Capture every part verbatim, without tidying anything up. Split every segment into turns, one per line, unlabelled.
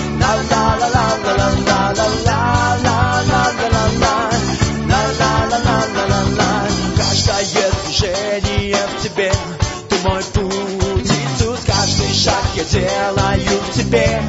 Каждое движение в тебе, ты мой путь, Иисус, каждый шаг я делаю в тебе.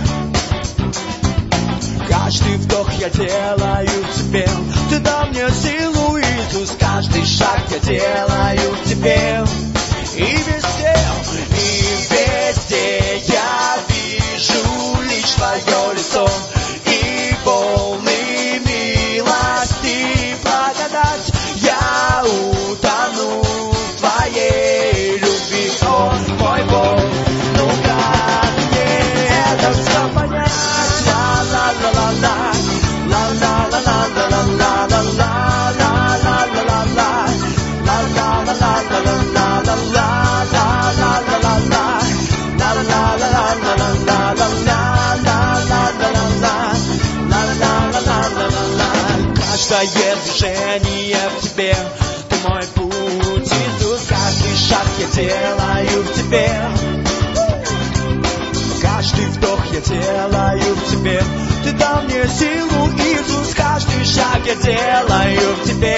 Каждый вдох я делаю в тебе, ты дал мне силу, Иисус, каждый шаг я делаю в тебе. И везде, и везде я вижу лишь твое лицо, и полный милости и благодать. Я утону в твоей любви, о мой Бог, ну как мне это все понять? Ла-ла-ла-ла-ла, каждое движение в тебе, ты мой путь, Иисус, каждый шаг я делаю в тебе. Каждый вдох я делаю в тебе, ты дал мне силу, Иисус, каждый шаг я делаю в тебе.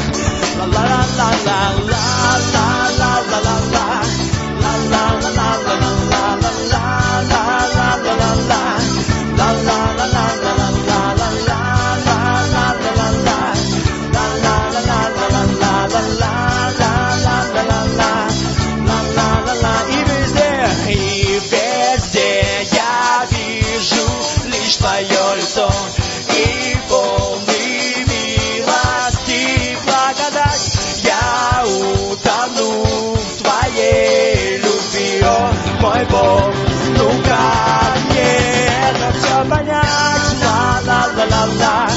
И везде, и везде я вижу лишь твое лицо, и полный милости и благодать. Я утону в твоей любви, о мой Бог, ну как мне это все понять? Ла-ла-ла-ла-ла,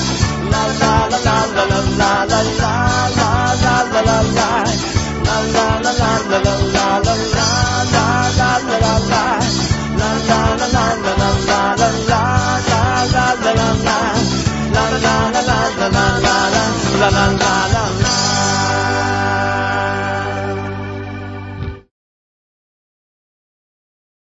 ла-ла-ла-ла-ла-ла-ла-ла-ла-ла-ла-ла-ла, la la la la